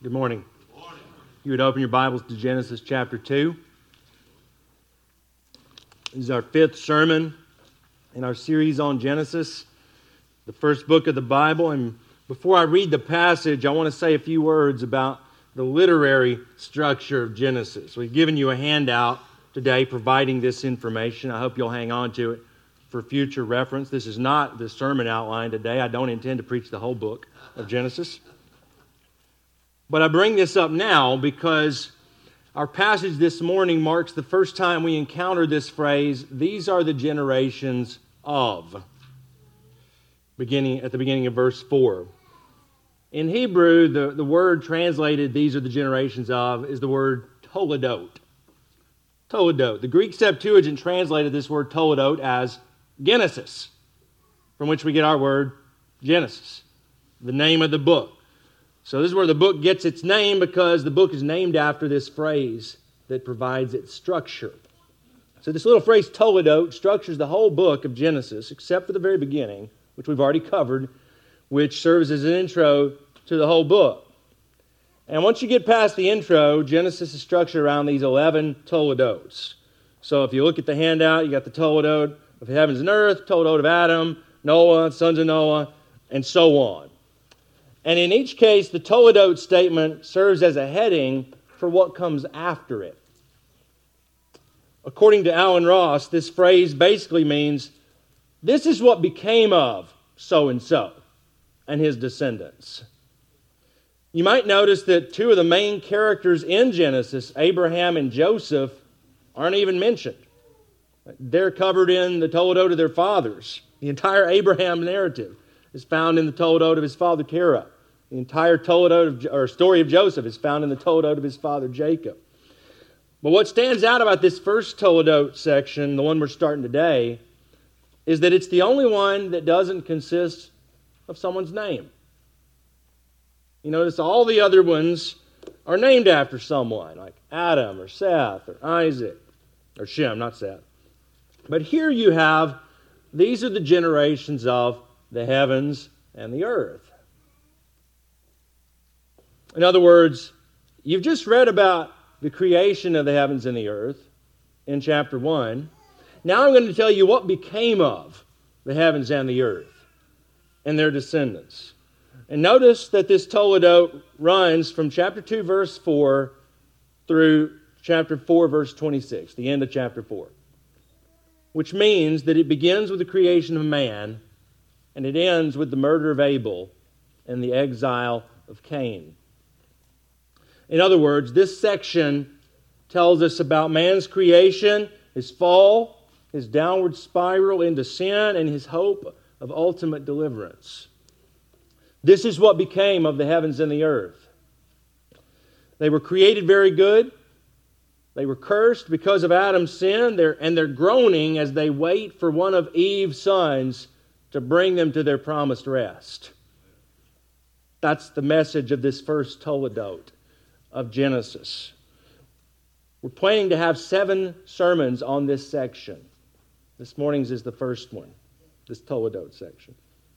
Good morning. You would open your Bibles to Genesis chapter 2. This is our fifth sermon in our series on Genesis, the first book of the Bible. And before I read the passage, I want to say a few words about the literary structure of Genesis. We've given you a handout today providing this information. I hope you'll hang on to it for future reference. This is not the sermon outline today. I don't intend to preach the whole book of Genesis. But I bring this up now because our passage this morning marks the first time we encounter this phrase, "These are the generations of," at the beginning of verse 4. In Hebrew, the word translated, "these are the generations of," is the word toledot. Toledot. The Greek Septuagint translated this word toledot as Genesis, from which we get our word Genesis, the name of the book. So this is where the book gets its name, because the book is named after this phrase that provides its structure. So this little phrase toledot structures the whole book of Genesis, except for the very beginning, which we've already covered, which serves as an intro to the whole book. And once you get past the intro, Genesis is structured around these 11 toledots. So if you look at the handout, you got the toledot of heavens and earth, toledot of Adam, Noah, sons of Noah, and so on. And in each case, the toledot statement serves as a heading for what comes after it. According to Alan Ross, this phrase basically means, this is what became of so-and-so and his descendants. You might notice that two of the main characters in Genesis, Abraham and Joseph, aren't even mentioned. They're covered in the toledot of their fathers. The entire Abraham narrative is found in the toledot of his father Terah. The entire story of Joseph is found in the toledot of his father Jacob. But what stands out about this first toledot section, the one we're starting today, is that it's the only one that doesn't consist of someone's name. You notice all the other ones are named after someone, like Adam or Seth or Isaac or Shem, not Seth. But here you have, these are the generations of the heavens and the earth. In other words, you've just read about the creation of the heavens and the earth in chapter 1. Now I'm going to tell you what became of the heavens and the earth and their descendants. And notice that this toledot runs from chapter 2, verse 4 through chapter 4, verse 26, the end of chapter 4. Which means that it begins with the creation of man and it ends with the murder of Abel and the exile of Cain. In other words, this section tells us about man's creation, his fall, his downward spiral into sin, and his hope of ultimate deliverance. This is what became of the heavens and the earth. They were created very good. They were cursed because of Adam's sin, and they're groaning as they wait for one of Eve's sons to bring them to their promised rest. That's the message of this first toledot of Genesis. We're planning to have 7 sermons on this section. This morning's is the first one, this toledot section.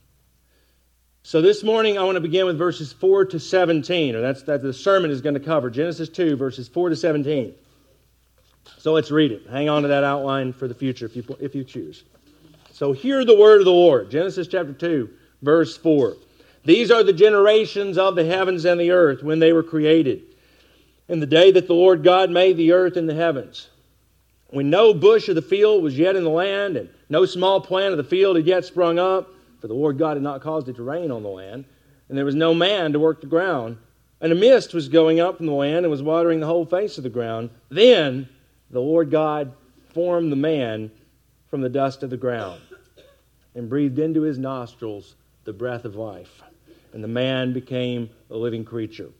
So this morning I want to begin with verses 4 to 17, or that's the sermon is going to cover, Genesis 2, verses 4 to 17. So let's read it. Hang on to that outline for the future if you choose. So hear the word of the Lord. Genesis chapter 2, verse 4. These are the generations of the heavens and the earth when they were created, in the day that the Lord God made the earth and the heavens, when no bush of the field was yet in the land, and no small plant of the field had yet sprung up, for the Lord God had not caused it to rain on the land, and there was no man to work the ground, and a mist was going up from the land and was watering the whole face of the ground. Then the Lord God formed the man from the dust of the ground and breathed into his nostrils the breath of life, and the man became a living creature.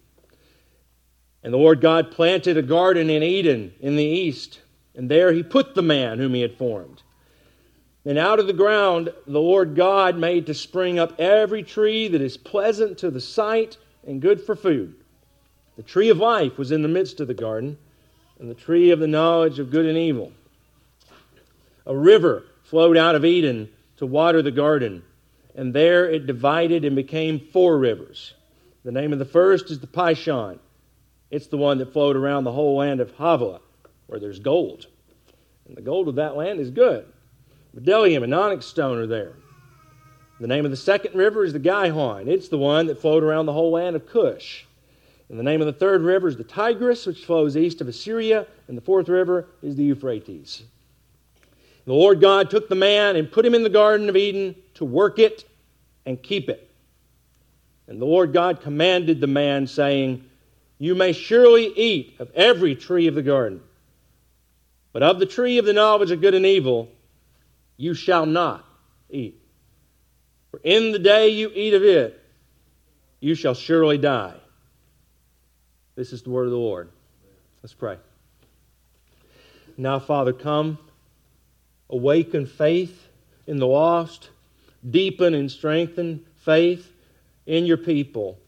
And the Lord God planted a garden in Eden in the east, and there he put the man whom he had formed. And out of the ground the Lord God made to spring up every tree that is pleasant to the sight and good for food. The tree of life was in the midst of the garden, and the tree of the knowledge of good and evil. A river flowed out of Eden to water the garden, and there it divided and became 4 rivers. The name of the first is the Pishon. It's the one that flowed around the whole land of Havilah, where there's gold. And the gold of that land is good. Bdellium and onyx stone are there. The name of the second river is the Gihon. It's the one that flowed around the whole land of Cush. And the name of the third river is the Tigris, which flows east of Assyria. And the fourth river is the Euphrates. The Lord God took the man and put him in the Garden of Eden to work it and keep it. And the Lord God commanded the man, saying, "You may surely eat of every tree of the garden, but of the tree of the knowledge of good and evil you shall not eat. For in the day you eat of it, you shall surely die." This is the word of the Lord. Let's pray. Now, Father, come, awaken faith in the lost, deepen and strengthen faith in your people,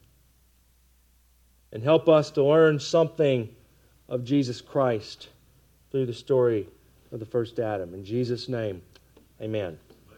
and help us to learn something of Jesus Christ through the story of the first Adam. In Jesus' name, amen.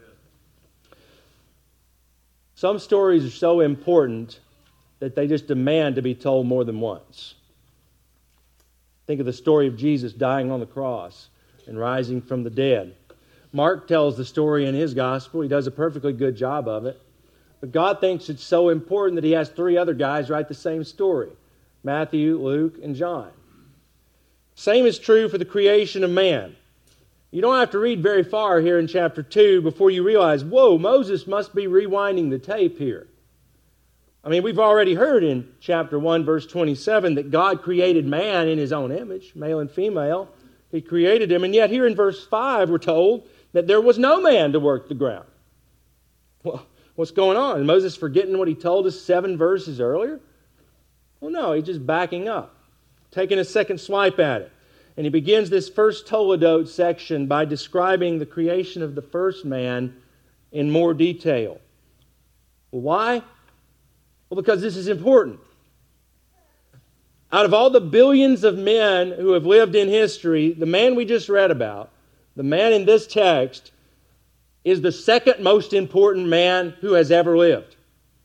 Some stories are so important that they just demand to be told more than once. Think of the story of Jesus dying on the cross and rising from the dead. Mark tells the story in his gospel. He does a perfectly good job of it. But God thinks it's so important that he has three other guys write the same story: Matthew, Luke, and John. Same is true for the creation of man. You don't have to read very far here in chapter 2 before you realize, whoa, Moses must be rewinding the tape here. I mean, we've already heard in chapter 1, verse 27, that God created man in his own image, male and female. He created him, and yet here in verse 5 we're told that there was no man to work the ground. Well, what's going on? Is Moses forgetting what he told us 7 verses earlier? Well, no, he's just backing up, taking a second swipe at it. And he begins this first Toledot section by describing the creation of the first man in more detail. Why? Well, because this is important. Out of all the billions of men who have lived in history, the man we just read about, the man in this text, is the second most important man who has ever lived.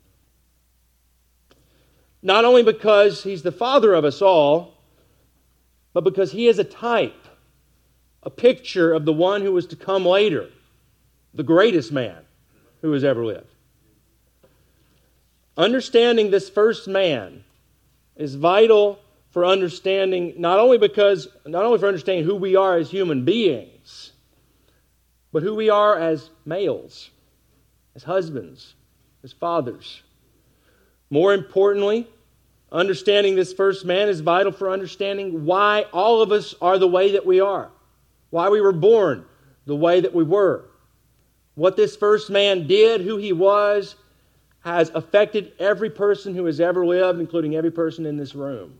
Not only because he's the father of us all, but because he is a type, a picture of the one who was to come later, the greatest man who has ever lived. Understanding this first man is vital for understanding, not only for understanding who we are as human beings, but who we are as males, as husbands, as fathers. More importantly, understanding this first man is vital for understanding why all of us are the way that we are, why we were born the way that we were. What this first man did, who he was, has affected every person who has ever lived, including every person in this room.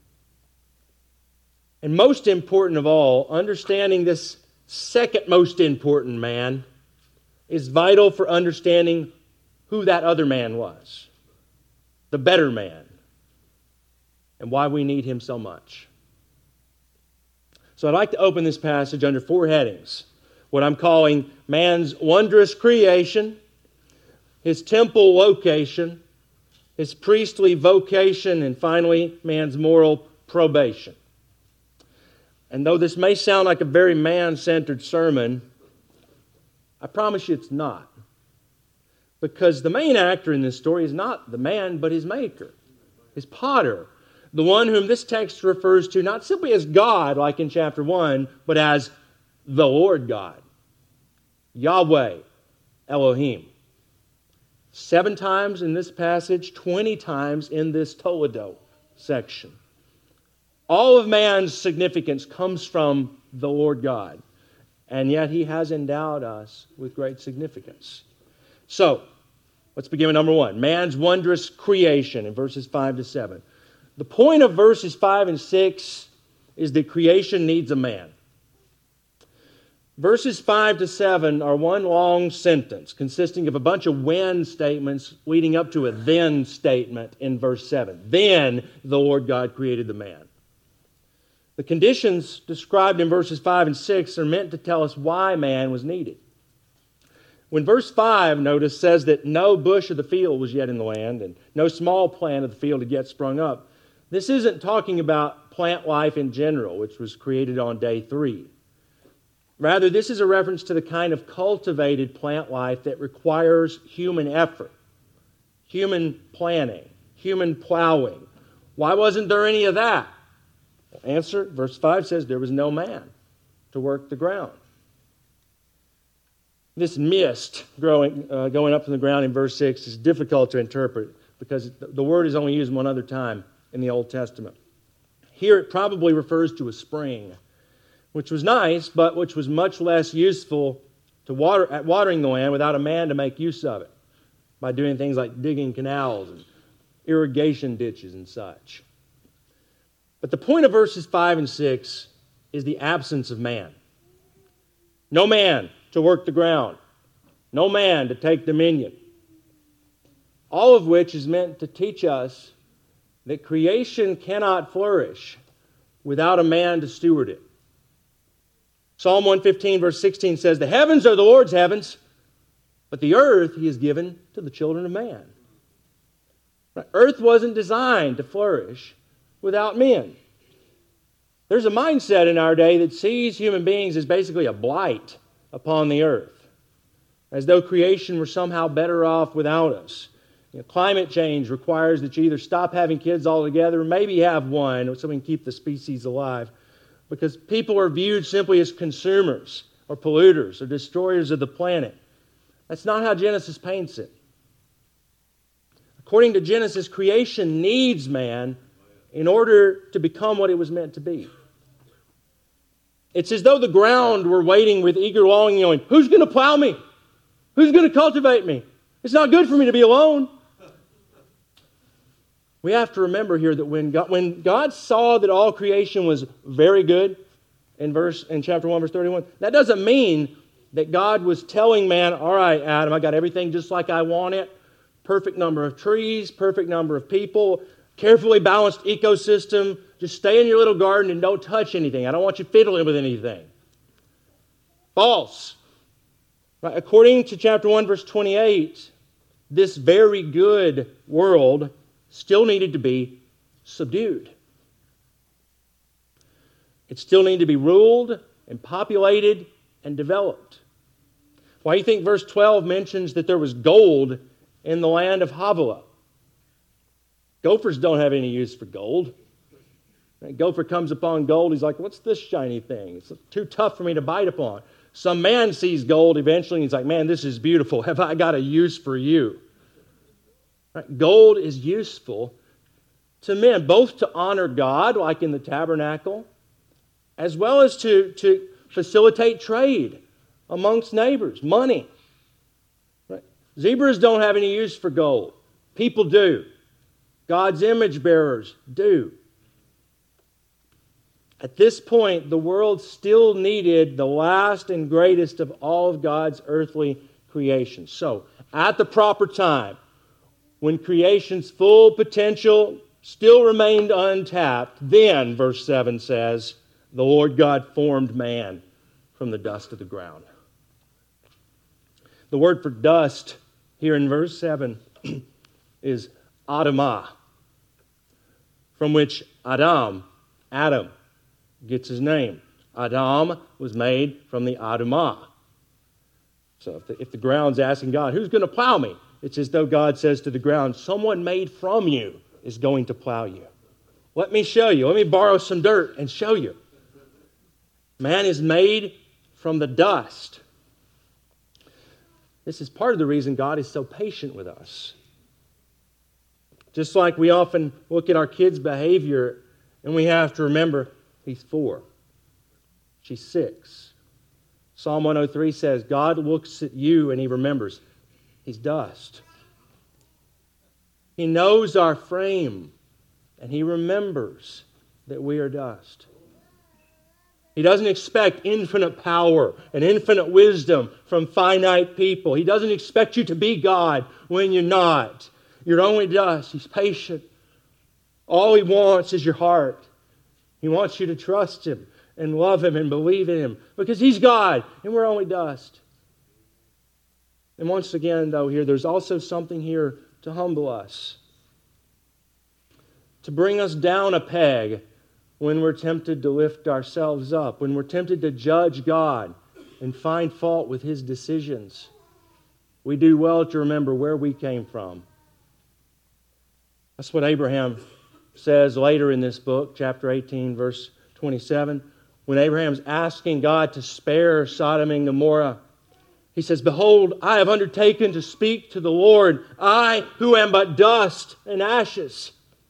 And most important of all, understanding this second most important man is vital for understanding who that other man was, the better man, and why we need him so much. So I'd like to open this passage under 4 headings: what I'm calling man's wondrous creation, his temple location, his priestly vocation, and finally, man's moral probation. And though this may sound like a very man-centered sermon, I promise you it's not. Because the main actor in this story is not the man, but his maker, his potter, the one whom this text refers to not simply as God, like in chapter 1, but as the Lord God, Yahweh, Elohim. 7 times in this passage, 20 times in this Toledot section. All of man's significance comes from the Lord God, and yet he has endowed us with great significance. So, let's begin with number 1, man's wondrous creation in verses 5 to 7. The point of verses 5 and 6 is that creation needs a man. Verses 5 to 7 are one long sentence consisting of a bunch of when statements leading up to a then statement in verse 7. Then the Lord God created the man. The conditions described in verses 5 and 6 are meant to tell us why man was needed. When verse 5, notice, says that no bush of the field was yet in the land and no small plant of the field had yet sprung up, this isn't talking about plant life in general, which was created on day 3. Rather, this is a reference to the kind of cultivated plant life that requires human effort, human planning, human plowing. Why wasn't there any of that? Answer, verse 5 says there was no man to work the ground. This mist going up from the ground in verse 6 is difficult to interpret because the word is only used one other time in the Old Testament. Here it probably refers to a spring, which was nice, but which was much less useful at watering the land without a man to make use of it by doing things like digging canals and irrigation ditches and such. But the point of verses 5 and 6 is the absence of man. No man to work the ground. No man to take dominion. All of which is meant to teach us that creation cannot flourish without a man to steward it. Psalm 115 verse 16 says, "The heavens are the Lord's heavens, but the earth He has given to the children of man." Right? Earth wasn't designed to flourish without men. There's a mindset in our day that sees human beings as basically a blight upon the earth, as though creation were somehow better off without us. Climate change requires that you either stop having kids altogether or maybe have one so we can keep the species alive, because people are viewed simply as consumers or polluters or destroyers of the planet. That's not how Genesis paints it. According to Genesis, creation needs man in order to become what it was meant to be. It's as though the ground were waiting with eager longing, going, who's going to plow me? Who's going to cultivate me? It's not good for me to be alone. We have to remember here that when God saw that all creation was very good, in chapter 1, verse 31, that doesn't mean that God was telling man, all right, Adam, I got everything just like I want it. Perfect number of trees, perfect number of people, carefully balanced ecosystem. Just stay in your little garden and don't touch anything. I don't want you fiddling with anything. False. Right? According to chapter 1, verse 28, this very good world still needed to be subdued. It still needed to be ruled and populated and developed. Why do you think verse 12 mentions that there was gold in the land of Havilah? Gophers don't have any use for gold. A gopher comes upon gold, he's like, what's this shiny thing? It's too tough for me to bite upon. Some man sees gold eventually and he's like, man, this is beautiful. Have I got a use for you? Right? Gold is useful to men, both to honor God, like in the tabernacle, as well as to facilitate trade amongst neighbors, money. Right? Zebras don't have any use for gold. People do. God's image bearers do. At this point, the world still needed the last and greatest of all of God's earthly creations. So, at the proper time, when creation's full potential still remained untapped, then, verse 7 says, the Lord God formed man from the dust of the ground. The word for dust here in verse 7 is Adamah, from which Adam gets his name. Adam was made from the Adamah. So if the ground's asking God, who's going to plow me? It's as though God says to the ground, someone made from you is going to plow you. Let me show you. Let me borrow some dirt and show you. Man is made from the dust. This is part of the reason God is so patient with us. Just like we often look at our kids' behavior and we have to remember, he's 4. She's 6. Psalm 103 says, God looks at you and He remembers. He's dust. He knows our frame and He remembers that we are dust. He doesn't expect infinite power and infinite wisdom from finite people. He doesn't expect you to be God when you're not. You're only dust. He's patient. All He wants is your heart. He wants you to trust Him and love Him and believe in Him because He's God and we're only dust. And once again, though, here, there's also something here to humble us, to bring us down a peg when we're tempted to lift ourselves up, when we're tempted to judge God and find fault with His decisions. We do well to remember where we came from. That's what Abraham says later in this book, chapter 18, verse 27. When Abraham's asking God to spare Sodom and Gomorrah, he says, "Behold, I have undertaken to speak to the Lord, I who am but dust and ashes."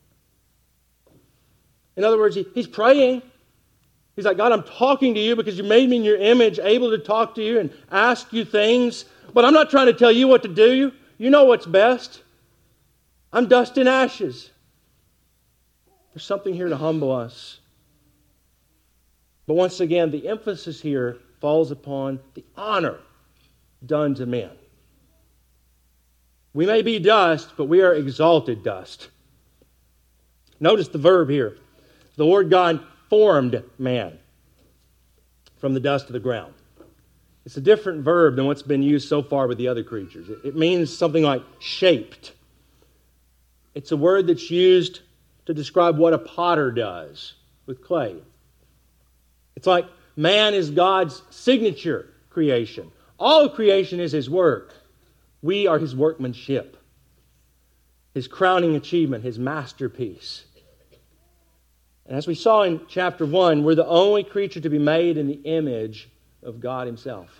In other words, he's praying. He's like, "God, I'm talking to you because you made me in your image, able to talk to you and ask you things. But I'm not trying to tell you what to do. You know what's best. I'm dust and ashes." There's something here to humble us. But once again, the emphasis here falls upon the honor done to men. We may be dust, but we are exalted dust. Notice the verb here. The Lord God formed man from the dust of the ground. It's a different verb than what's been used so far with the other creatures. It means something like shaped. It's a word that's used to describe what a potter does with clay. It's like man is God's signature creation. All of creation is His work. We are His workmanship, His crowning achievement, His masterpiece. And as we saw in chapter 1, we're the only creature to be made in the image of God Himself.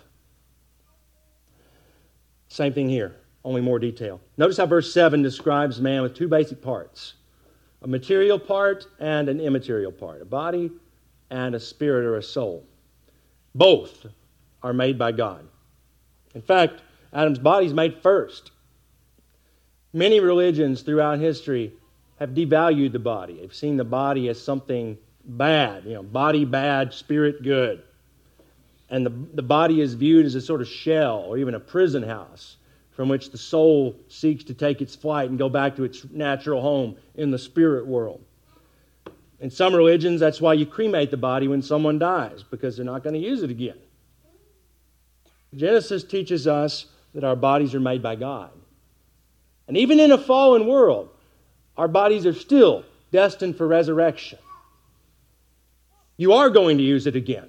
Same thing here, only more detail. Notice how verse 7 describes man with two basic parts: a material part and an immaterial part, a body and a spirit or a soul. Both are made by God. In fact, Adam's body is made first. Many religions throughout history have devalued the body. They've seen the body as something bad, body bad, spirit good. And the body is viewed as a sort of shell or even a prison house from which the soul seeks to take its flight and go back to its natural home in the spirit world. In some religions, that's why you cremate the body when someone dies, because they're not going to use it again. Genesis teaches us that our bodies are made by God. And even in a fallen world, our bodies are still destined for resurrection. You are going to use it again.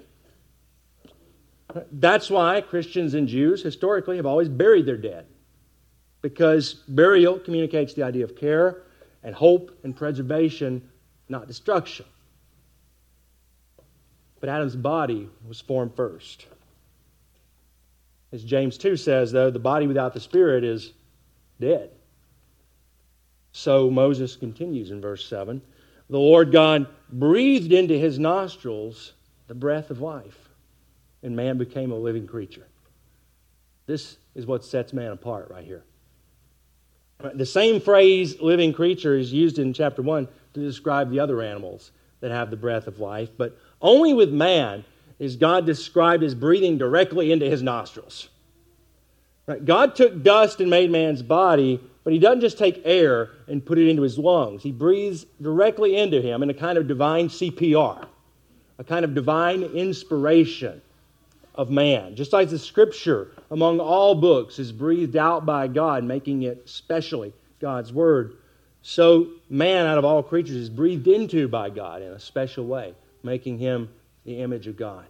That's why Christians and Jews historically have always buried their dead, because burial communicates the idea of care and hope and preservation, not destruction. But Adam's body was formed first. As James 2 says, though, the body without the spirit is dead. So Moses continues in verse 7. The Lord God breathed into his nostrils the breath of life, and man became a living creature. This is what sets man apart right here. The same phrase, living creature, is used in chapter 1 to describe the other animals that have the breath of life, but only with man is God described as breathing directly into his nostrils. Right? God took dust and made man's body, but He doesn't just take air and put it into his lungs. He breathes directly into him in a kind of divine CPR, a kind of divine inspiration of man. Just like the Scripture among all books is breathed out by God, making it specially God's Word, so man out of all creatures is breathed into by God in a special way, making him the image of God.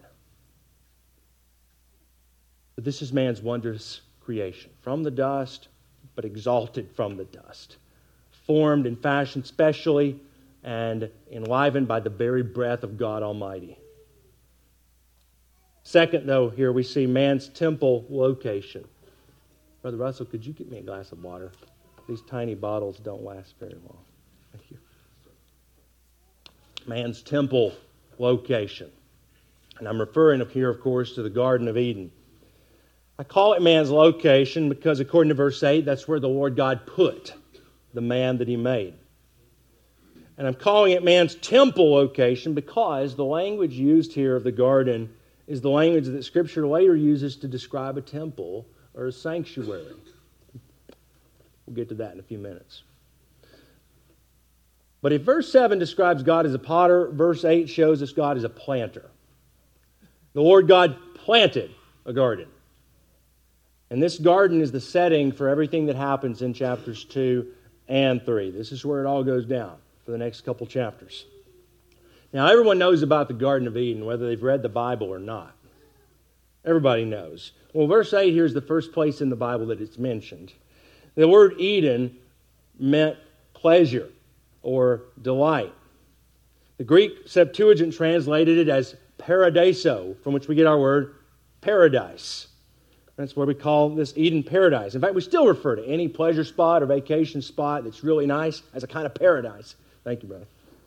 But this is man's wondrous creation. From the dust, but exalted from the dust. Formed and fashioned specially and enlivened by the very breath of God Almighty. Second, though, here we see man's temple location. Brother Russell, could you get me a glass of water? These tiny bottles don't last very long. Thank you. Man's temple location. And I'm referring here, of course, to the Garden of Eden. I call it man's location because, according to verse 8, that's where the Lord God put the man that He made. And I'm calling it man's temple location because the language used here of the garden is the language that Scripture later uses to describe a temple or a sanctuary. We'll get to that in a few minutes. But if verse 7 describes God as a potter, verse 8 shows us God as a planter. The Lord God planted a garden. And this garden is the setting for everything that happens in chapters 2 and 3. This is where it all goes down for the next couple chapters. Now, everyone knows about the Garden of Eden, whether they've read the Bible or not. Everybody knows. Well, verse 8 here is the first place in the Bible that it's mentioned. The word Eden meant pleasure or delight. The Greek Septuagint translated it as paradiso, from which we get our word paradise. That's where we call this Eden paradise. In fact, we still refer to any pleasure spot or vacation spot that's really nice as a kind of paradise. Thank you, brother.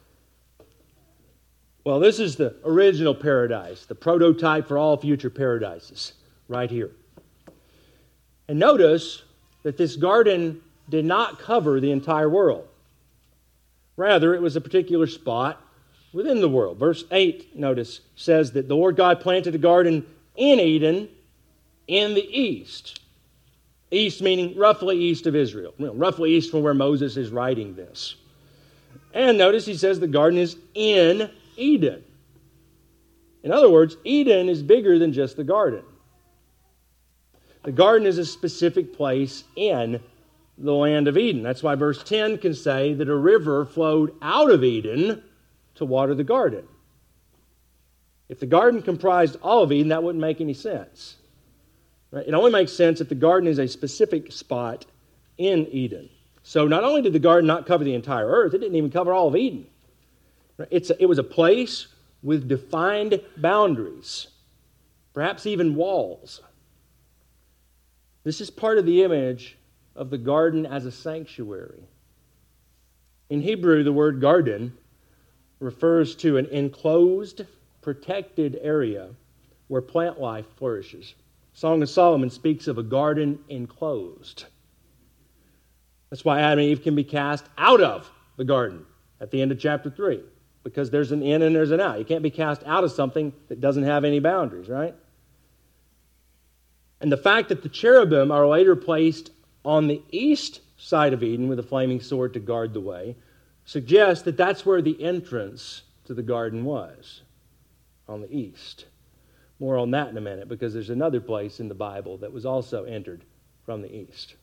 Well, this is the original paradise, the prototype for all future paradises, right here. And notice that this garden did not cover the entire world. Rather, it was a particular spot within the world. Verse 8, notice, says that the Lord God planted a garden in Eden in the east. East meaning roughly east of Israel, roughly east from where Moses is writing this. And notice he says the garden is in Eden. In other words, Eden is bigger than just the garden. The garden is a specific place in the land of Eden. That's why verse 10 can say that a river flowed out of Eden to water the garden. If the garden comprised all of Eden, that wouldn't make any sense. Right? It only makes sense if the garden is a specific spot in Eden. So not only did the garden not cover the entire earth, it didn't even cover all of Eden. It was a place with defined boundaries, perhaps even walls. This is part of the image of the garden as a sanctuary. In Hebrew, the word garden refers to an enclosed, protected area where plant life flourishes. Song of Solomon speaks of a garden enclosed. That's why Adam and Eve can be cast out of the garden at the end of chapter 3. Because there's an in and there's an out. You can't be cast out of something that doesn't have any boundaries, right? And the fact that the cherubim are later placed on the east side of Eden with a flaming sword to guard the way suggests that that's where the entrance to the garden was, on the east. More on that in a minute, because there's another place in the Bible that was also entered from the east.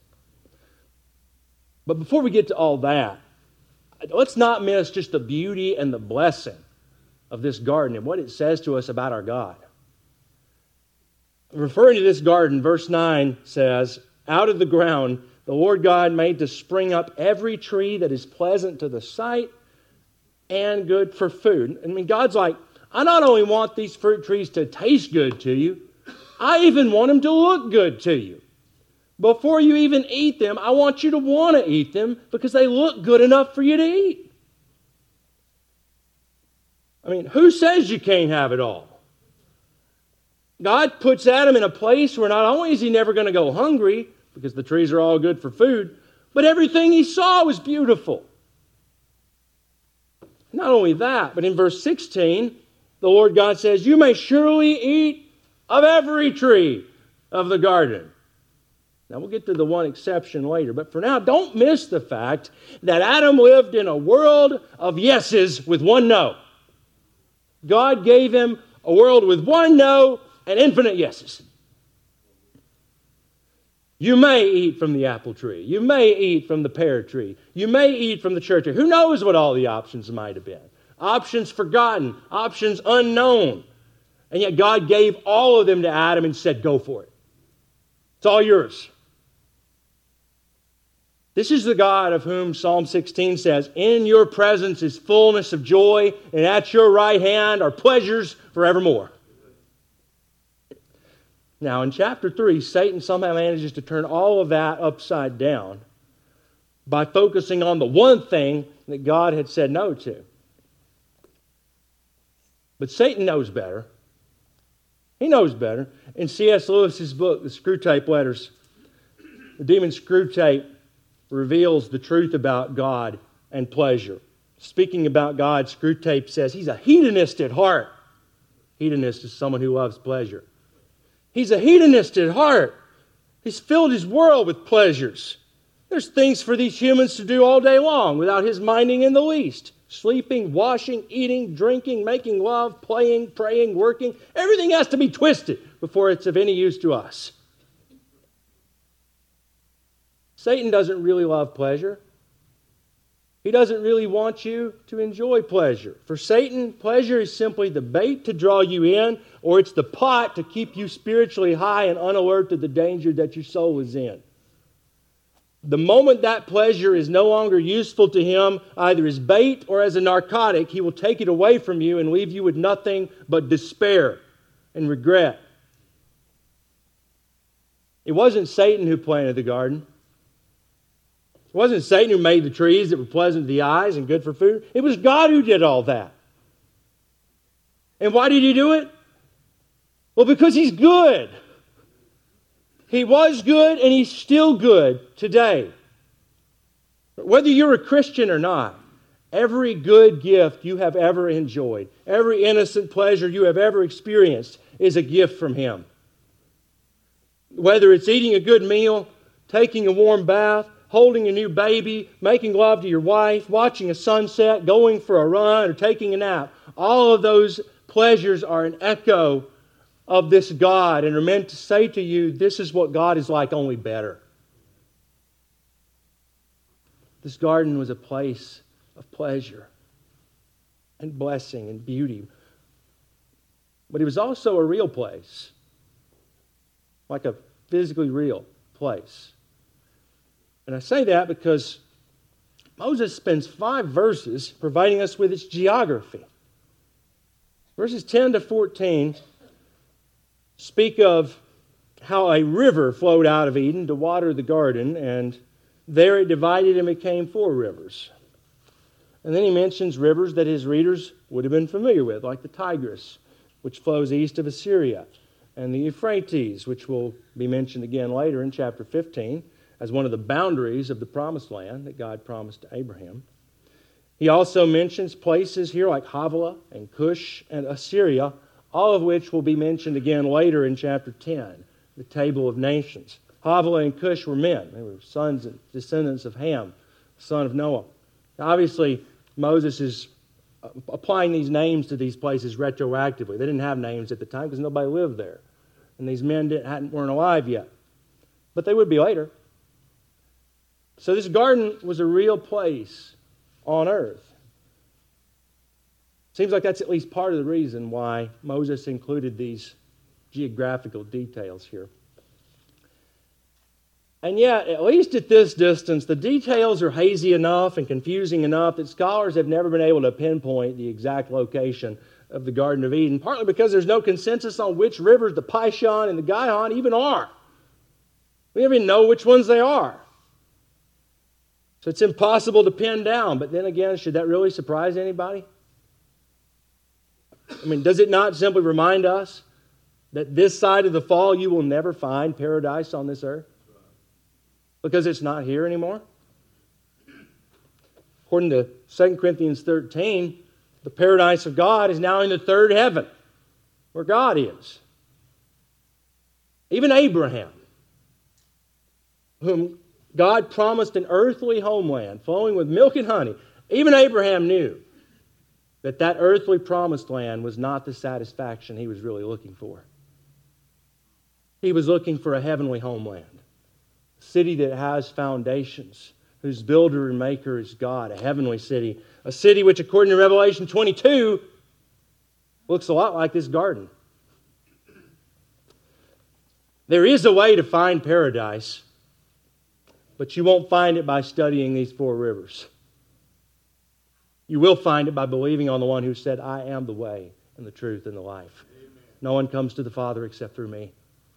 But before we get to all that, let's not miss just the beauty and the blessing of this garden and what it says to us about our God. Referring to this garden, verse 9 says, out of the ground the Lord God made to spring up every tree that is pleasant to the sight and good for food. I mean, God's like, I not only want these fruit trees to taste good to you, I even want them to look good to you. Before you even eat them, I want you to want to eat them because they look good enough for you to eat. I mean, who says you can't have it all? God puts Adam in a place where not only is he never going to go hungry, because the trees are all good for food, but everything he saw was beautiful. Not only that, but in verse 16, the Lord God says, you may surely eat of every tree of the garden. Now, we'll get to the one exception later, but for now, don't miss the fact that Adam lived in a world of yeses with one no. God gave him a world with one no and infinite yeses. You may eat from the apple tree. You may eat from the pear tree. You may eat from the cherry tree. Who knows what all the options might have been? Options forgotten, options unknown. And yet God gave all of them to Adam and said, go for it. It's all yours. This is the God of whom Psalm 16 says, in your presence is fullness of joy, and at your right hand are pleasures forevermore. Now, in chapter 3, Satan somehow manages to turn all of that upside down by focusing on the one thing that God had said no to. But Satan knows better. He knows better. In C.S. Lewis's book, The Screwtape Letters, the demon Screwtape reveals the truth about God and pleasure. Speaking about God, Screwtape says he's a hedonist at heart. Hedonist is someone who loves pleasure. He's a hedonist at heart. He's filled his world with pleasures. There's things for these humans to do all day long without his minding in the least. Sleeping, washing, eating, drinking, making love, playing, praying, working. Everything has to be twisted before it's of any use to us. Satan doesn't really love pleasure. He doesn't really want you to enjoy pleasure. For Satan, pleasure is simply the bait to draw you in, or it's the pot to keep you spiritually high and unalert to the danger that your soul is in. The moment that pleasure is no longer useful to him, either as bait or as a narcotic, he will take it away from you and leave you with nothing but despair and regret. It wasn't Satan who planted the garden. It wasn't Satan who made the trees that were pleasant to the eyes and good for food. It was God who did all that. And why did He do it? Well, because He's good. He was good and He's still good today. Whether you're a Christian or not, every good gift you have ever enjoyed, every innocent pleasure you have ever experienced is a gift from Him. Whether it's eating a good meal, taking a warm bath, holding a new baby, making love to your wife, watching a sunset, going for a run, or taking a nap. All of those pleasures are an echo of this God and are meant to say to you, this is what God is like, only better. This garden was a place of pleasure and blessing and beauty. But it was also a real place, like a physically real place. And I say that because Moses spends 5 verses providing us with its geography. Verses 10 to 14 speak of how a river flowed out of Eden to water the garden, and there it divided and became 4 rivers. And then he mentions rivers that his readers would have been familiar with, like the Tigris, which flows east of Assyria, and the Euphrates, which will be mentioned again later in chapter 15, as one of the boundaries of the promised land that God promised to Abraham. He also mentions places here like Havilah and Cush and Assyria, all of which will be mentioned again later in chapter 10, the table of nations. Havilah and Cush were men. They were sons and descendants of Ham, son of Noah. Now, obviously, Moses is applying these names to these places retroactively. They didn't have names at the time because nobody lived there. And these men weren't alive yet. But they would be later. So this garden was a real place on earth. Seems like that's at least part of the reason why Moses included these geographical details here. And yet, at least at this distance, the details are hazy enough and confusing enough that scholars have never been able to pinpoint the exact location of the Garden of Eden, partly because there's no consensus on which rivers the Pishon and the Gihon even are. We don't even know which ones they are. So it's impossible to pin down. But then again, should that really surprise anybody? I mean, does it not simply remind us that this side of the fall you will never find paradise on this earth? Because it's not here anymore? According to 2 Corinthians 13, the paradise of God is now in the third heaven, where God is. Even Abraham, whom God promised an earthly homeland flowing with milk and honey, even Abraham knew that that earthly promised land was not the satisfaction he was really looking for. He was looking for a heavenly homeland, a city that has foundations, whose builder and maker is God, a heavenly city, a city which, according to Revelation 22, looks a lot like this garden. There is a way to find paradise, but you won't find it by studying these 4 rivers. You will find it by believing on the one who said, I am the way and the truth and the life. Amen. No one comes to the Father except through me.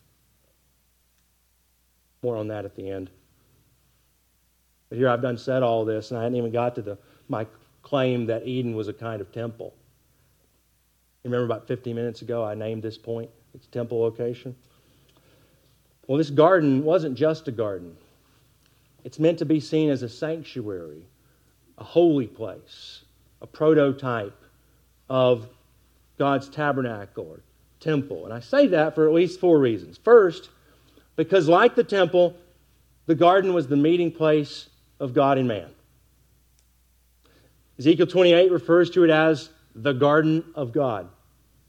More on that at the end. But here I've done said all this, and I hadn't even got to my claim that Eden was a kind of temple. You remember about 15 minutes ago I named this point, its temple location? Well, this garden wasn't just a garden. It's meant to be seen as a sanctuary, a holy place, a prototype of God's tabernacle or temple. And I say that for at least 4 reasons. First, because like the temple, the garden was the meeting place of God and man. Ezekiel 28 refers to it as the garden of God.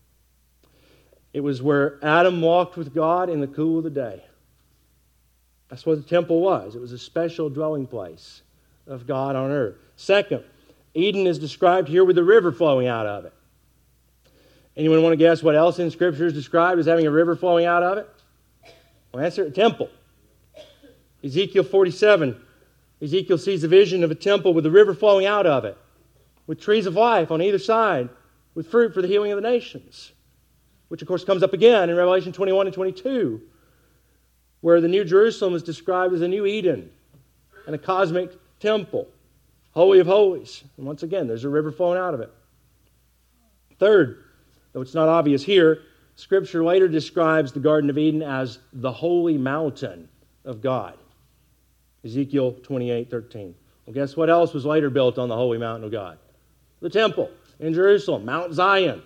It was where Adam walked with God in the cool of the day. That's what the temple was. It was a special dwelling place of God on earth. Second, Eden is described here with a river flowing out of it. Anyone want to guess what else in Scripture is described as having a river flowing out of it? Well, answer, a temple. Ezekiel 47, Ezekiel sees a vision of a temple with a river flowing out of it, with trees of life on either side, with fruit for the healing of the nations, which of course comes up again in Revelation 21 and 22, where the New Jerusalem is described as a new Eden and a cosmic temple, Holy of Holies. And once again, there's a river flowing out of it. Third, though it's not obvious here, Scripture later describes the Garden of Eden as the holy mountain of God. Ezekiel 28:13. Well, guess what else was later built on the holy mountain of God? The temple in Jerusalem, Mount Zion.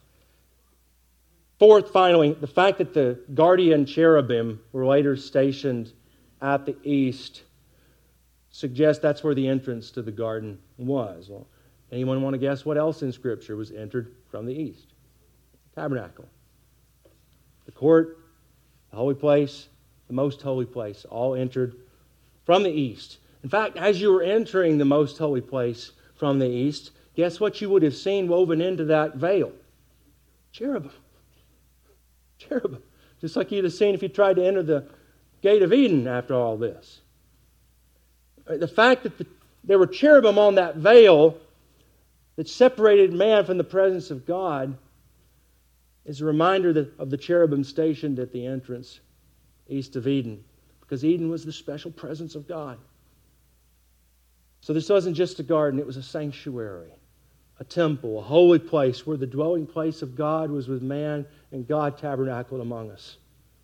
Fourth, finally, the fact that the guardian cherubim were later stationed at the east suggests that's where the entrance to the garden was. Well, anyone want to guess what else in Scripture was entered from the east? The tabernacle. The court, the holy place, the most holy place, all entered from the east. In fact, as you were entering the most holy place from the east, guess what you would have seen woven into that veil? Cherubim. Cherubim. Just like you'd have seen if you tried to enter the gate of Eden after all this. The fact that there were cherubim on that veil that separated man from the presence of God is a reminder of the cherubim stationed at the entrance east of Eden, because Eden was the special presence of God. So this wasn't just a garden, it was a sanctuary, a temple, a holy place where the dwelling place of God was with man and God tabernacled among us.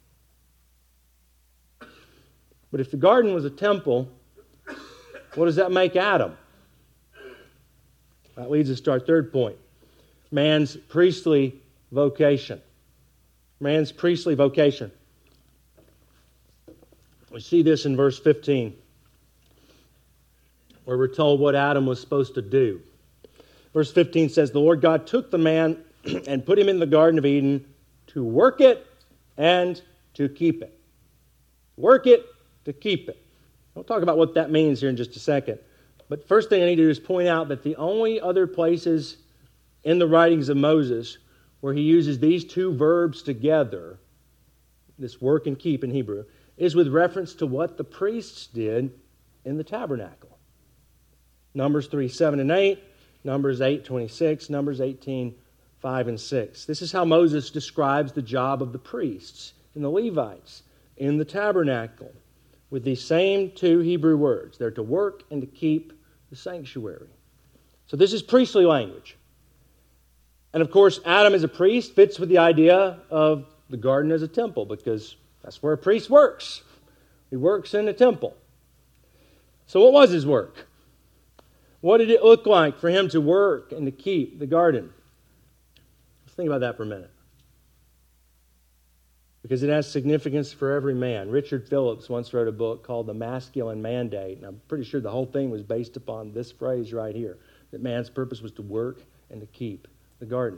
But if the garden was a temple, what does that make Adam? That leads us to our third point. Man's priestly vocation. Man's priestly vocation. We see this in verse 15, where we're told what Adam was supposed to do. Verse 15 says, "The Lord God took the man and put him in the Garden of Eden to work it and to keep it." Work it, to keep it. We'll talk about what that means here in just a second. But first thing I need to do is point out that the only other places in the writings of Moses where he uses these two verbs together, this work and keep in Hebrew, is with reference to what the priests did in the tabernacle. Numbers 3, 7 and 8, Numbers 8, 26, Numbers 18, 5 and 6. This is how Moses describes the job of the priests and the Levites in the tabernacle with these same two Hebrew words. They're to work and to keep the sanctuary. So this is priestly language. And of course, Adam as a priest fits with the idea of the garden as a temple, because that's where a priest works. He works in a temple. So what was his work? What did it look like for him to work and to keep the garden? Let's think about that for a minute, because it has significance for every man. Richard Phillips once wrote a book called The Masculine Mandate, and I'm pretty sure the whole thing was based upon this phrase right here, that man's purpose was to work and to keep the garden.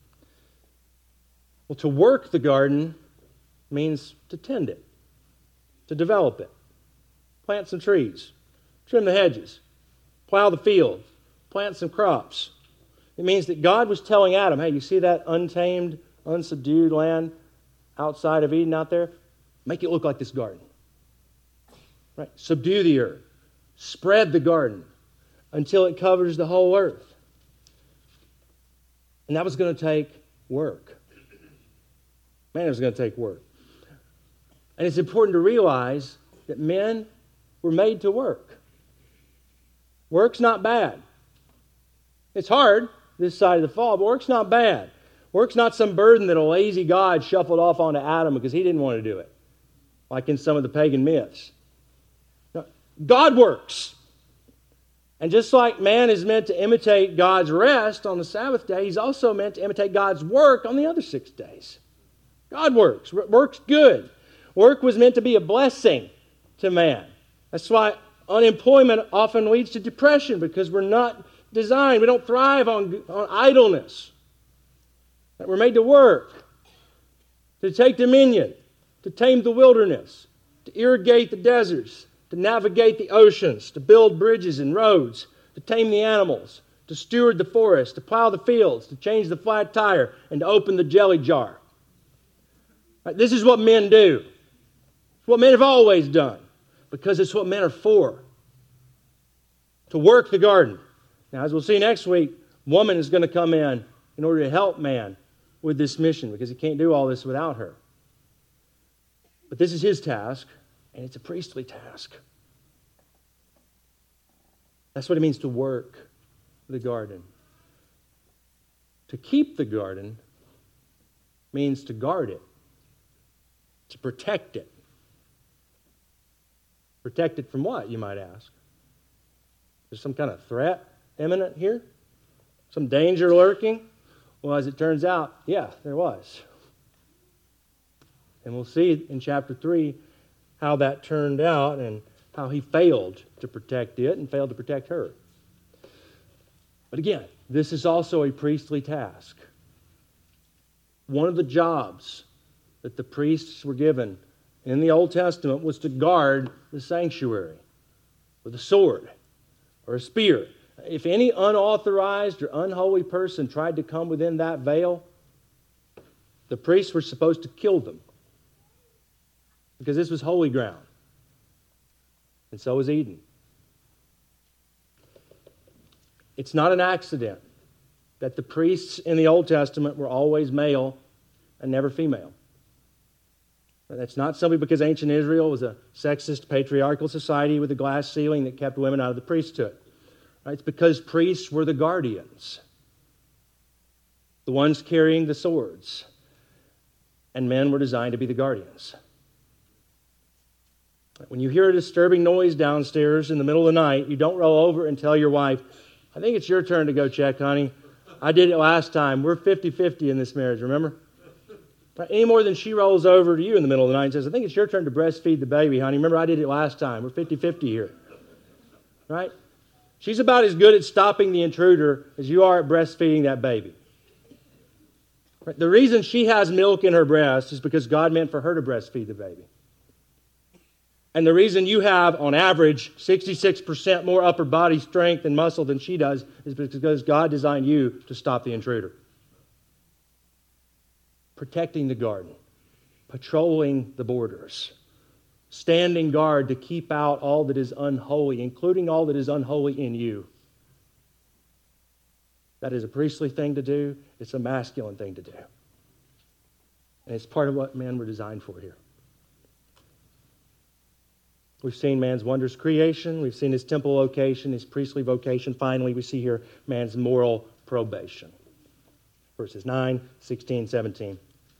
Well, to work the garden means to tend it, to develop it, plant some trees, trim the hedges, plow the field, plant some crops. It means that God was telling Adam, hey, you see that untamed, unsubdued land outside of Eden out there? Make it look like this garden. Right? Subdue the earth. Spread the garden until it covers the whole earth. And that was going to take work. Man, it was going to take work. And it's important to realize that men were made to work. Work's not bad. It's hard this side of the fall, but work's not bad. Work's not some burden that a lazy God shuffled off onto Adam because he didn't want to do it, like in some of the pagan myths. No, God works. And just like man is meant to imitate God's rest on the Sabbath day, he's also meant to imitate God's work on the other 6 days. God works. Work's good. Work was meant to be a blessing to man. That's why unemployment often leads to depression, because we're not designed, we don't thrive on idleness. We're made to work, to take dominion, to tame the wilderness, to irrigate the deserts, to navigate the oceans, to build bridges and roads, to tame the animals, to steward the forest, to plow the fields, to change the flat tire, and to open the jelly jar. Right, this is what men do. It's what men have always done, because it's what men are for. To work the garden. Now, as we'll see next week, woman is going to come in order to help man with this mission, because he can't do all this without her. But this is his task, and it's a priestly task. That's what it means to work the garden. To keep the garden means to guard it, to protect it. Protect it from what, you might ask? Is there some kind of threat imminent here? Some danger lurking? Well, as it turns out, yeah, there was. And we'll see in chapter 3 how that turned out and how he failed to protect it and failed to protect her. But again, this is also a priestly task. One of the jobs that the priests were given in the Old Testament was to guard the sanctuary with a sword or a spear. If any unauthorized or unholy person tried to come within that veil, the priests were supposed to kill them, because this was holy ground. And so was Eden. It's not an accident that the priests in the Old Testament were always male and never female. That's not simply because ancient Israel was a sexist, patriarchal society with a glass ceiling that kept women out of the priesthood. Right? It's because priests were the guardians, the ones carrying the swords, and men were designed to be the guardians. When you hear a disturbing noise downstairs in the middle of the night, you don't roll over and tell your wife, I think it's your turn to go check, honey. I did it last time. We're 50-50 in this marriage, remember? Any more than she rolls over to you in the middle of the night and says, I think it's your turn to breastfeed the baby, honey. Remember, I did it last time. We're 50-50 here. Right? She's about as good at stopping the intruder as you are at breastfeeding that baby. Right? The reason she has milk in her breast is because God meant for her to breastfeed the baby. And the reason you have, on average, 66% more upper body strength and muscle than she does is because God designed you to stop the intruder. Protecting the garden, patrolling the borders, standing guard to keep out all that is unholy, including all that is unholy in you. That is a priestly thing to do. It's a masculine thing to do. And it's part of what men were designed for here. We've seen man's wondrous creation. We've seen his temple location, his priestly vocation. Finally, we see here man's moral probation. Verses 9, 16, 17.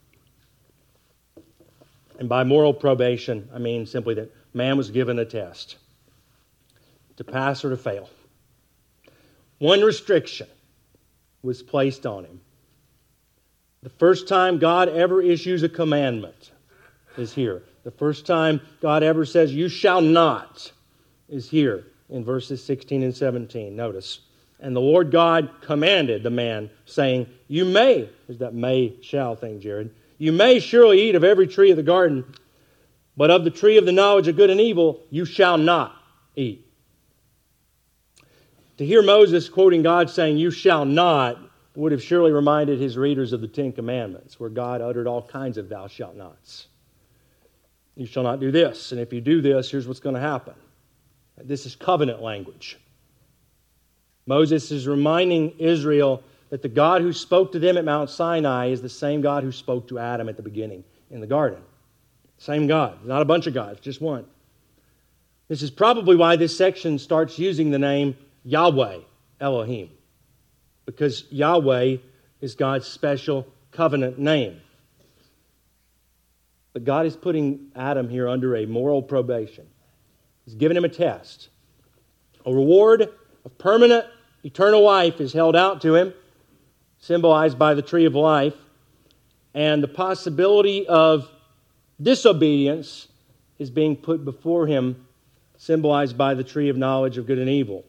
And by moral probation, I mean simply that man was given a test to pass or to fail. One restriction was placed on him. The first time God ever issues a commandment is here. The first time God ever says, you shall not, is here in verses 16 and 17. Notice. And the Lord God commanded the man, saying, you may, there's that may, shall thing, Jared. You may surely eat of every tree of the garden, but of the tree of the knowledge of good and evil you shall not eat. To hear Moses quoting God saying, you shall not, would have surely reminded his readers of the Ten Commandments, where God uttered all kinds of thou shalt nots. You shall not do this, and if you do this, here's what's going to happen. This is covenant language. Moses is reminding Israel that the God who spoke to them at Mount Sinai is the same God who spoke to Adam at the beginning in the garden. Same God, not a bunch of gods, just one. This is probably why this section starts using the name Yahweh Elohim, because Yahweh is God's special covenant name. But God is putting Adam here under a moral probation. He's giving him a test. A reward of permanent, eternal life is held out to him, symbolized by the tree of life, and the possibility of disobedience is being put before him, symbolized by the tree of knowledge of good and evil.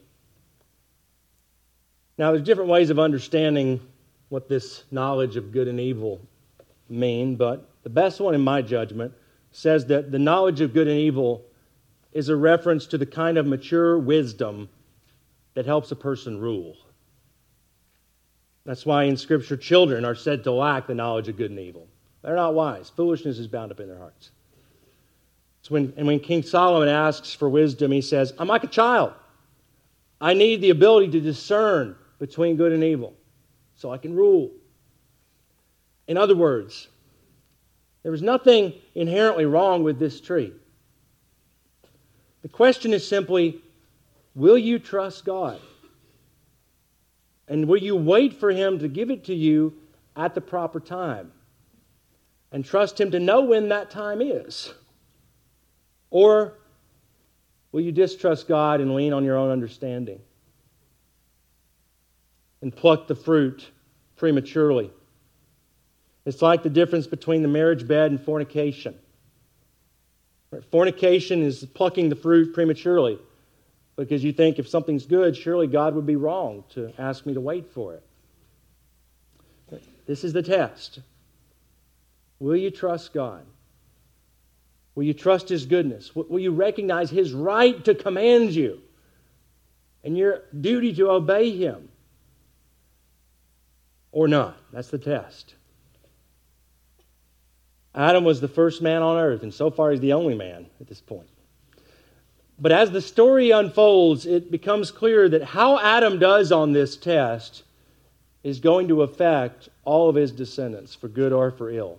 Now, there's different ways of understanding what this knowledge of good and evil mean, but the best one, in my judgment, says that the knowledge of good and evil is a reference to the kind of mature wisdom that helps a person rule. That's why in Scripture, children are said to lack the knowledge of good and evil. They're not wise. Foolishness is bound up in their hearts. When King Solomon asks for wisdom, he says, I'm like a child. I need the ability to discern between good and evil so I can rule. In other words, there was nothing inherently wrong with this tree. The question is simply, will you trust God? And will you wait for Him to give it to you at the proper time? And trust Him to know when that time is? Or will you distrust God and lean on your own understanding and pluck the fruit prematurely? It's like the difference between the marriage bed and fornication. Fornication is plucking the fruit prematurely because you think if something's good, surely God would be wrong to ask me to wait for it. This is the test. Will you trust God? Will you trust His goodness? Will you recognize His right to command you and your duty to obey Him? Or not? That's the test. Adam was the first man on earth, and so far he's the only man at this point. But as the story unfolds, it becomes clear that how Adam does on this test is going to affect all of his descendants, for good or for ill.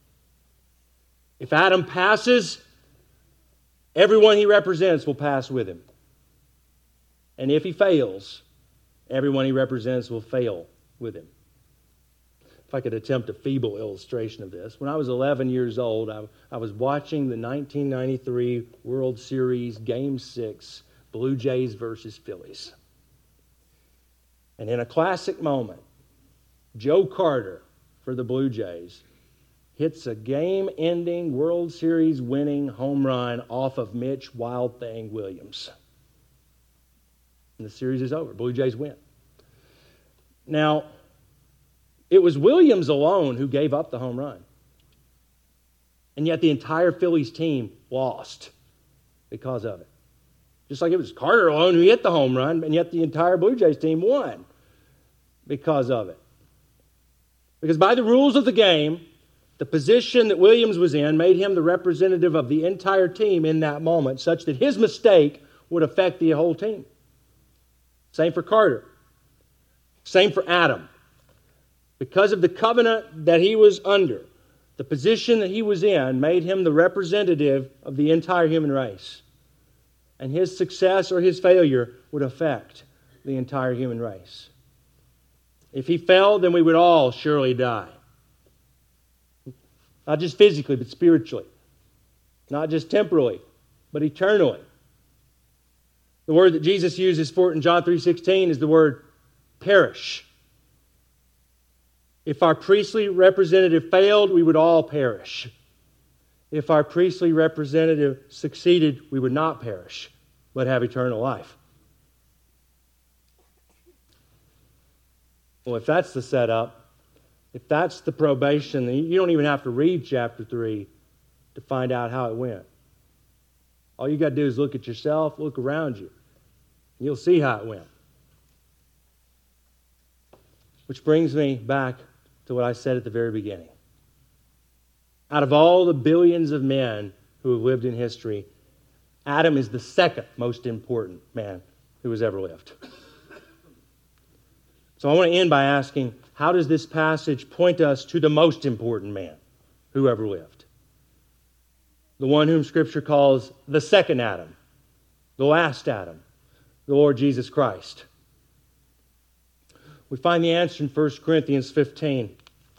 If Adam passes, everyone he represents will pass with him. And if he fails, everyone he represents will fail with him. If I could attempt a feeble illustration of this. When I was 11 years old, I was watching the 1993 World Series Game 6, Blue Jays versus Phillies. And in a classic moment, Joe Carter for the Blue Jays hits a game-ending World Series winning home run off of Mitch Wild Thing Williams. And the series is over. Blue Jays win. Now, it was Williams alone who gave up the home run. And yet the entire Phillies team lost because of it. Just like it was Carter alone who hit the home run, and yet the entire Blue Jays team won because of it. Because by the rules of the game, the position that Williams was in made him the representative of the entire team in that moment, such that his mistake would affect the whole team. Same for Carter. Same for Adam. Because of the covenant that he was under, the position that he was in made him the representative of the entire human race. And his success or his failure would affect the entire human race. If he fell, then we would all surely die. Not just physically, but spiritually. Not just temporally, but eternally. The word that Jesus uses for it in John 3:16 is the word perish. If our priestly representative failed, we would all perish. If our priestly representative succeeded, we would not perish, but have eternal life. Well, if that's the setup, if that's the probation, then you don't even have to read chapter 3 to find out how it went. All you got to do is look at yourself, look around you, and you'll see how it went. Which brings me back to what I said at the very beginning. Out of all the billions of men who have lived in history, Adam is the second most important man who has ever lived. So I want to end by asking, how does this passage point us to the most important man who ever lived? The one whom Scripture calls the second Adam, the last Adam, the Lord Jesus Christ. We find the answer in 1 Corinthians 15.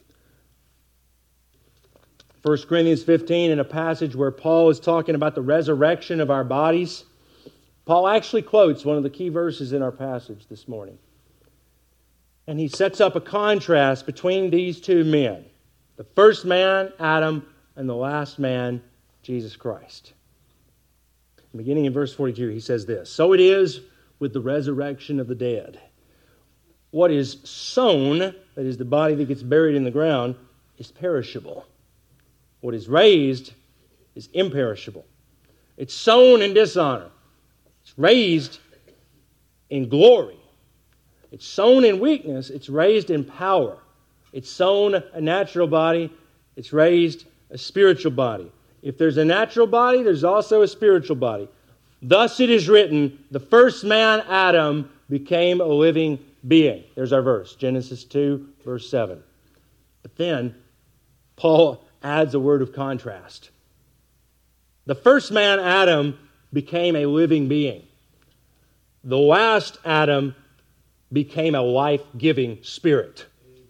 1 Corinthians 15, in a passage where Paul is talking about the resurrection of our bodies, Paul actually quotes one of the key verses in our passage this morning. And he sets up a contrast between these two men. The first man, Adam, and the last man, Jesus Christ. Beginning in verse 42, he says this, "So it is with the resurrection of the dead. What is sown, that is the body that gets buried in the ground, is perishable. What is raised is imperishable. It's sown in dishonor. It's raised in glory. It's sown in weakness. It's raised in power. It's sown a natural body. It's raised a spiritual body. If there's a natural body, there's also a spiritual body. Thus it is written, the first man, Adam, became a living being. There's our verse, Genesis 2, verse 7. But then, Paul adds a word of contrast. The first man, Adam, became a living being. The last Adam became a life-giving spirit.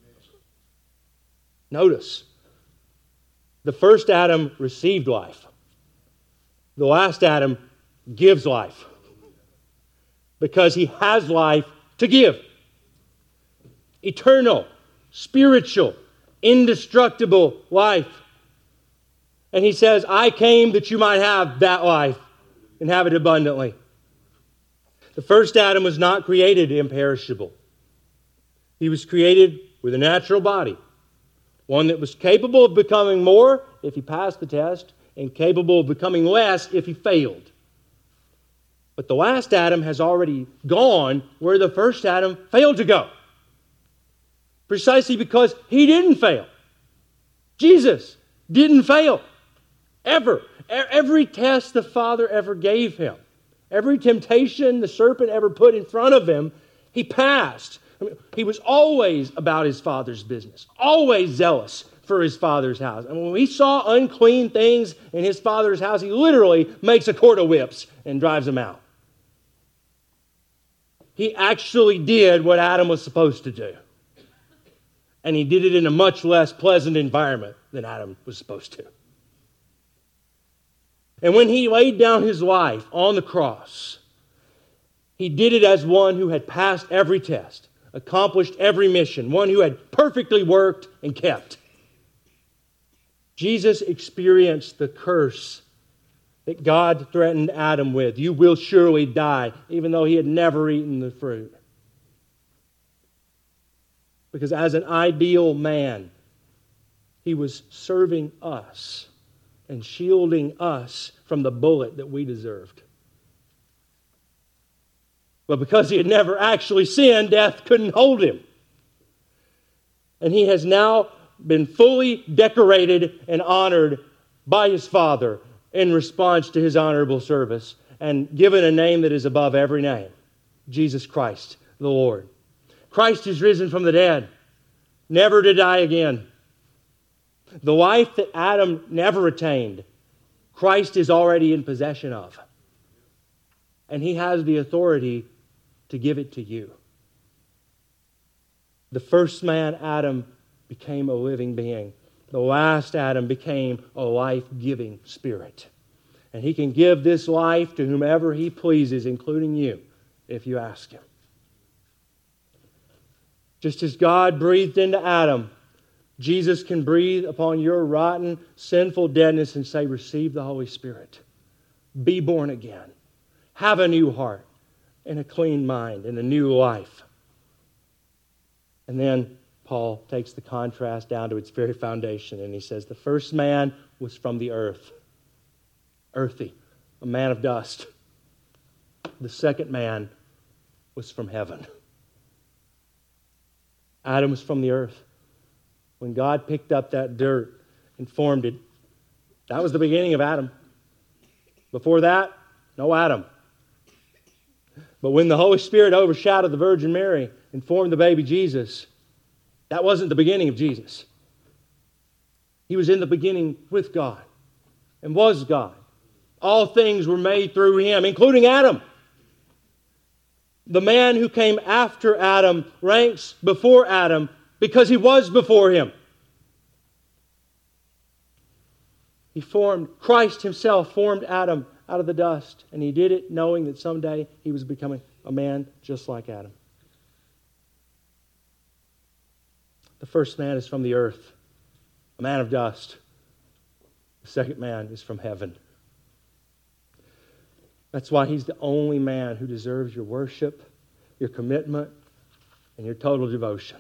Notice, the first Adam received life. The last Adam gives life. Because he has life to give. Eternal, spiritual, indestructible life. And he says, I came that you might have that life and have it abundantly. The first Adam was not created imperishable. He was created with a natural body. One that was capable of becoming more if he passed the test, and capable of becoming less if he failed. But the last Adam has already gone where the first Adam failed to go. Precisely because he didn't fail. Jesus didn't fail. Ever. Every test the Father ever gave him, every temptation the serpent ever put in front of him, he passed. He was always about his Father's business, always zealous for his Father's house. And when he saw unclean things in his Father's house, he literally makes a cord of whips and drives them out. He actually did what Adam was supposed to do. And he did it in a much less pleasant environment than Adam was supposed to. And when he laid down his life on the cross, he did it as one who had passed every test, accomplished every mission, one who had perfectly worked and kept. Jesus experienced the curse that God threatened Adam with. You will surely die, even though he had never eaten the fruit. Because as an ideal man, he was serving us and shielding us from the bullet that we deserved. But because he had never actually sinned, death couldn't hold him. And he has now been fully decorated and honored by his Father in response to his honorable service and given a name that is above every name, Jesus Christ, the Lord. Christ is risen from the dead, never to die again. The life that Adam never attained, Christ is already in possession of. And he has the authority to give it to you. The first man, Adam, became a living being. The last Adam became a life-giving spirit. And he can give this life to whomever he pleases, including you, if you ask him. Just as God breathed into Adam, Jesus can breathe upon your rotten, sinful deadness and say, receive the Holy Spirit. Be born again. Have a new heart and a clean mind and a new life. And then Paul takes the contrast down to its very foundation and he says, the first man was from the earth. Earthy, a man of dust. The second man was from heaven. Adam was from the earth. When God picked up that dirt and formed it, that was the beginning of Adam. Before that, no Adam. But when the Holy Spirit overshadowed the Virgin Mary and formed the baby Jesus, that wasn't the beginning of Jesus. He was in the beginning with God and was God. All things were made through him, including Adam. The man who came after Adam ranks before Adam because he was before him. Christ himself formed Adam out of the dust, and he did it knowing that someday he was becoming a man just like Adam. The first man is from the earth, a man of dust. The second man is from heaven. That's why he's the only man who deserves your worship, your commitment, and your total devotion.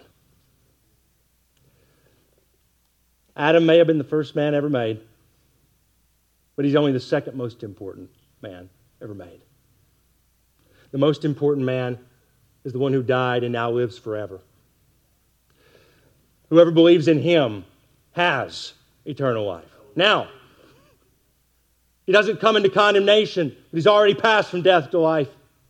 Adam may have been the first man ever made, but he's only the second most important man ever made. The most important man is the one who died and now lives forever. Whoever believes in him has eternal life. Now, he doesn't come into condemnation, but he's already passed from death to life.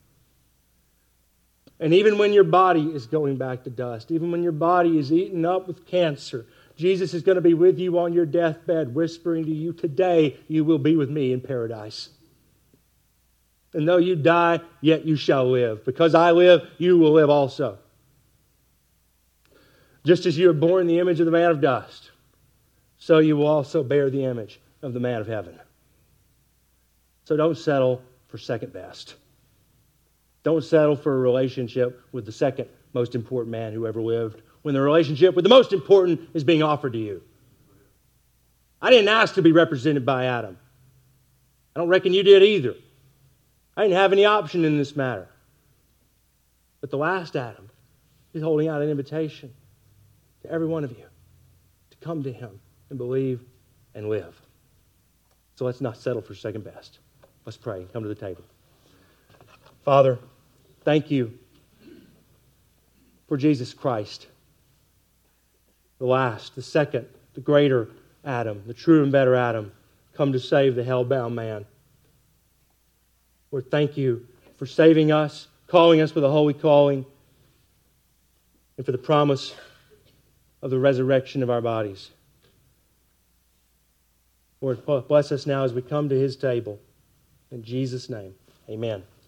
And even when your body is going back to dust, even when your body is eaten up with cancer, Jesus is going to be with you on your deathbed, whispering to you, today you will be with me in paradise. And though you die, yet you shall live. Because I live, you will live also. Just as you are born in the image of the man of dust, so you will also bear the image of the man of heaven. So don't settle for second best. Don't settle for a relationship with the second most important man who ever lived, when the relationship with the most important is being offered to you. I didn't ask to be represented by Adam. I don't reckon you did either. I didn't have any option in this matter. But the last Adam is holding out an invitation to every one of you to come to him and believe and live. So let's not settle for second best. Let's pray. Come to the table. Father, thank you for Jesus Christ, the last, the second, the greater Adam, the true and better Adam, come to save the hell-bound man. Lord, thank you for saving us, calling us with a holy calling, and for the promise of the resurrection of our bodies. Lord, bless us now as we come to his table. In Jesus' name, amen.